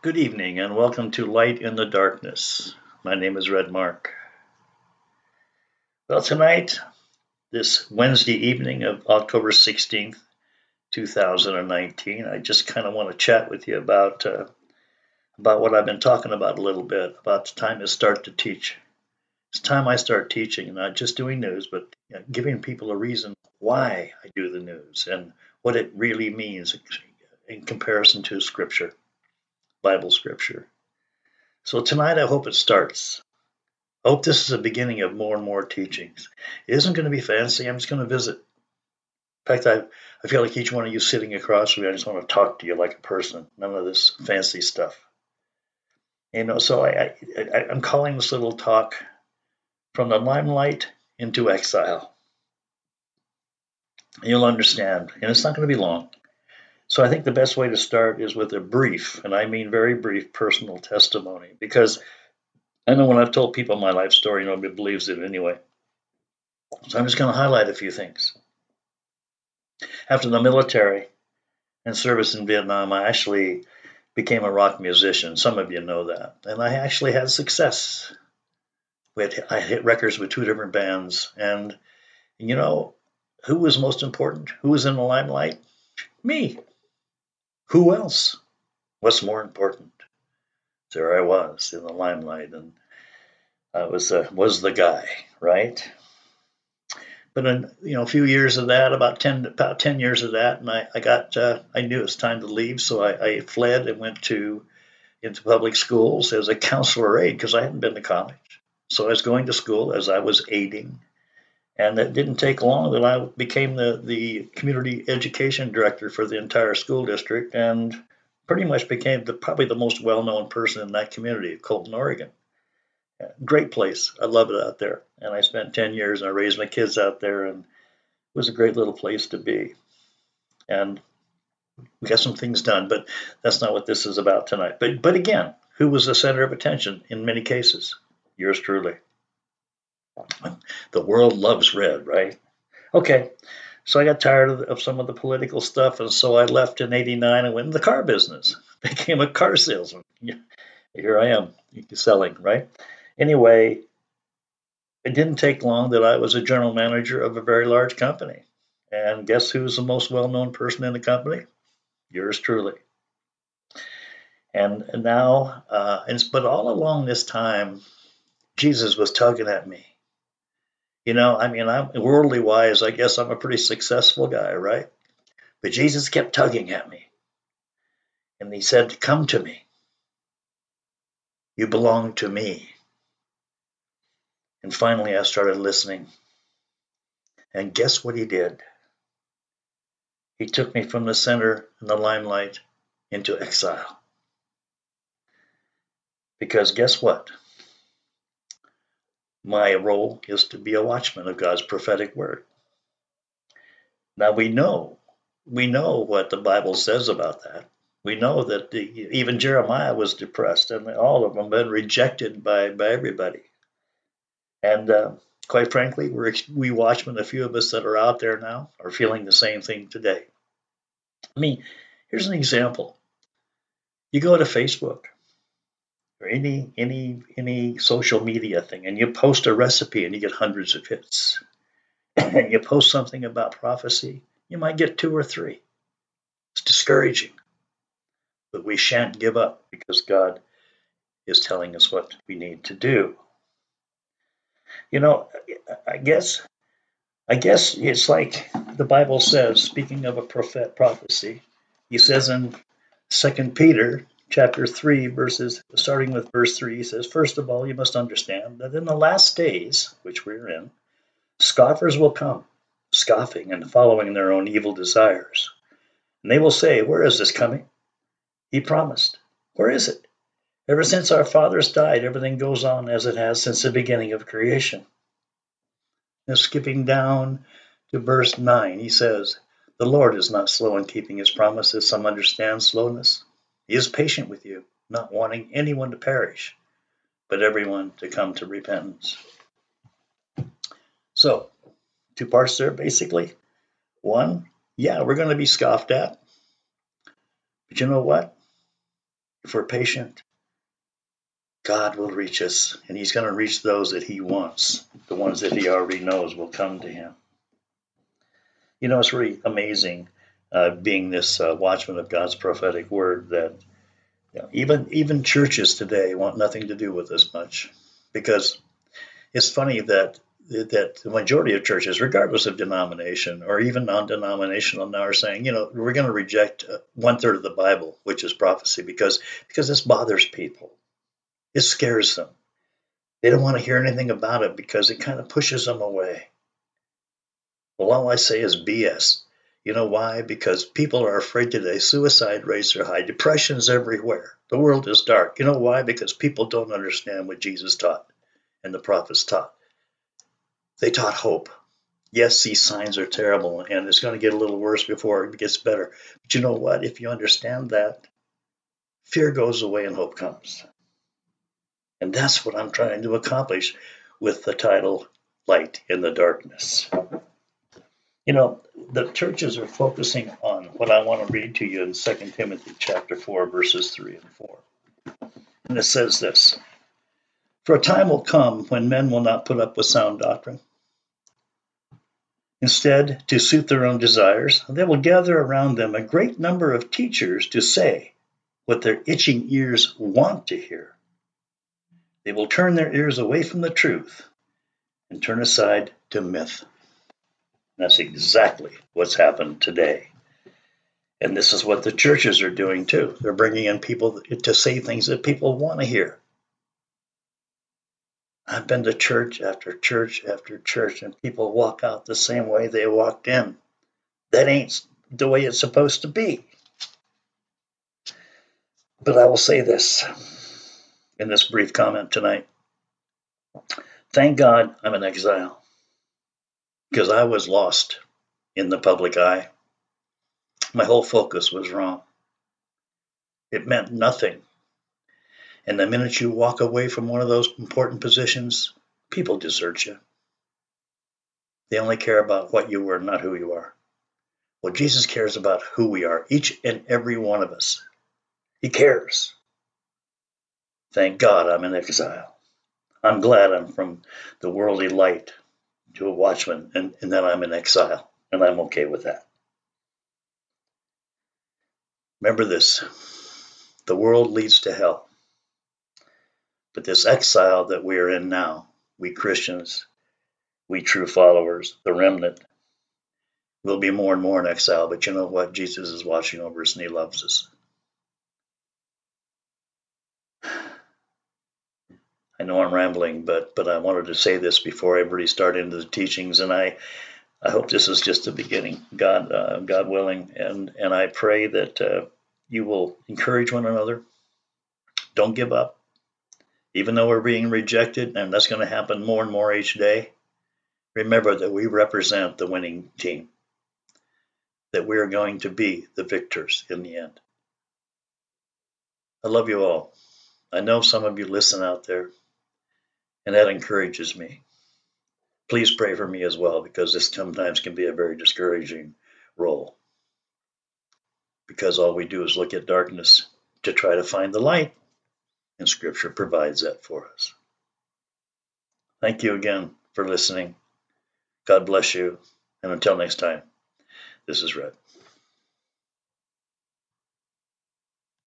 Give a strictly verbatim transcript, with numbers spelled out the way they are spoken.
Good evening and welcome to Light in the Darkness. My name is Red Mark. Well, tonight, this Wednesday evening of October sixteenth, two thousand nineteen, I just kind of want to chat with you about uh, about what I've been talking about a little bit, about the time to start to teach. It's time I start teaching, not just doing news, but you know, giving people a reason why I do the news and what it really means in comparison to Scripture, Bible Scripture. So tonight, I hope it starts. I hope this is the beginning of more and more teachings. It isn't going to be fancy. I'm just going to visit. In fact, I, I feel like each one of you sitting across from me, I just want to talk to you like a person. None of this fancy stuff. You know, so I, I, I'm calling this little talk From the Limelight into Exile. You'll understand, and it's not going to be long. So I think the best way to start is with a brief, and I mean very brief, personal testimony, because I know when I've told people my life story, nobody believes it anyway. So I'm just going to highlight a few things. After the military and service in Vietnam, I actually became a rock musician. Some of you know that. And I actually had success. I hit records with two different bands. And, you know, who was most important? Who was in the limelight? Me. Who else? What's more important? There I was in the limelight, and I was uh, was the guy, right? But in you know a few years of that, about ten about ten years of that, and I I got uh, I knew it was time to leave, so I, I fled and went to into public schools as a counselor aide because I hadn't been to college. So I was going to school as I was aiding, and it didn't take long that I became the the community education director for the entire school district, and pretty much became the probably the most well known person in that community, Colton, Oregon. Great place. I love it out there. And I spent ten years and I raised my kids out there, and it was a great little place to be. And we got some things done, but that's not what this is about tonight. But but again, who was the center of attention in many cases? Yours truly. The world loves red, right? Okay, so I got tired of, of some of the political stuff, and so I left in eighty-nine and went in the car business. Became a car salesman. Here I am selling, right? Anyway, it didn't take long that I was a general manager of a very large company. And guess who's the most well known person in the company? Yours truly. And, and now, uh, and, but all along this time, Jesus was tugging at me. You know, I mean, I'm worldly wise, I guess I'm a pretty successful guy, right? But Jesus kept tugging at me. And he said, "Come to me. You belong to me." And finally, I started listening. And guess what he did? He took me from the center and the limelight into exile. Because guess what? My role is to be a watchman of God's prophetic word. Now we know, we know what the Bible says about that. We know that the, even Jeremiah was depressed, and all of them been rejected by, by everybody. And uh, quite frankly, we're, we watchmen, a few of us that are out there now, are feeling the same thing today. I mean, here's an example. You go to Facebook or any any any social media thing, and you post a recipe, and you get hundreds of hits. And you post something about prophecy, you might get two or three. It's discouraging, but we shan't give up because God is telling us what we need to do. You know, I guess I guess it's like the Bible says, speaking of a prophet prophecy, he says in Second Peter chapter three, verses starting with verse three, he says, "First of all, you must understand that in the last days, which we're in, scoffers will come, scoffing and following their own evil desires. And they will say, 'Where is this coming? He promised. Where is it?' Ever since our fathers died, everything goes on as it has since the beginning of creation." Now, skipping down to verse nine, he says, "The Lord is not slow in keeping his promises. Some understand slowness. He is patient with you, not wanting anyone to perish, but everyone to come to repentance." So, two parts there, basically. One, yeah, we're going to be scoffed at. But you know what? if we're patient, God will reach us, and he's going to reach those that he wants. The ones that he already knows will come to him. You know, it's really amazing uh, being this uh, watchman of God's prophetic word that you know, even even churches today want nothing to do with this much, because it's funny that that the majority of churches, regardless of denomination or even non-denominational, now are saying, you know, we're going to reject uh, one third of the Bible, which is prophecy, because because this bothers people. It scares them. They don't want to hear anything about it because it kind of pushes them away. Well, all I say is B S. You know why? Because people are afraid today. Suicide rates are high. Depression's everywhere. The world is dark. You know why? Because people don't understand what Jesus taught and the prophets taught. They taught hope. Yes, these signs are terrible, and it's going to get a little worse before it gets better. But you know what? If you understand that, fear goes away and hope comes. And that's what I'm trying to accomplish with the title, Light in the Darkness. You know, the churches are focusing on what I want to read to you in Second Timothy chapter four, verses three and four. And it says this: For a time will come when men will not put up with sound doctrine. Instead, to suit their own desires, they will gather around them a great number of teachers to say what their itching ears want to hear. They will turn their ears away from the truth and turn aside to myth. That's exactly what's happened today. And this is what the churches are doing too. They're bringing in people to say things that people want to hear. I've been to church after church after church, and people walk out the same way they walked in. That ain't the way it's supposed to be. But I will say this in this brief comment tonight. Thank God I'm in exile, because I was lost in the public eye. My whole focus was wrong. It meant nothing. And the minute you walk away from one of those important positions, people desert you. They only care about what you were, not who you are. Well, Jesus cares about who we are, each and every one of us. He cares. Thank God I'm in exile. I'm glad I'm from the worldly light to a watchman, and, and that I'm in exile, and I'm okay with that. Remember this: the world leads to hell. But this exile that we are in now, we Christians, we true followers, the remnant, will be more and more in exile. But you know what? Jesus is watching over us, and he loves us. I know I'm rambling, but but I wanted to say this before I really start into the teachings, and I, I hope this is just the beginning, God uh, God willing, and and I pray that uh, you will encourage one another. Don't give up, even though we're being rejected, and that's going to happen more and more each day. Remember that we represent the winning team, that we are going to be the victors in the end. I love you all. I know some of you listen out there, and that encourages me. Please pray for me as well, because this sometimes can be a very discouraging role. Because all we do is look at darkness to try to find the light, and Scripture provides that for us. Thank you again for listening. God bless you, and until next time, this is Red.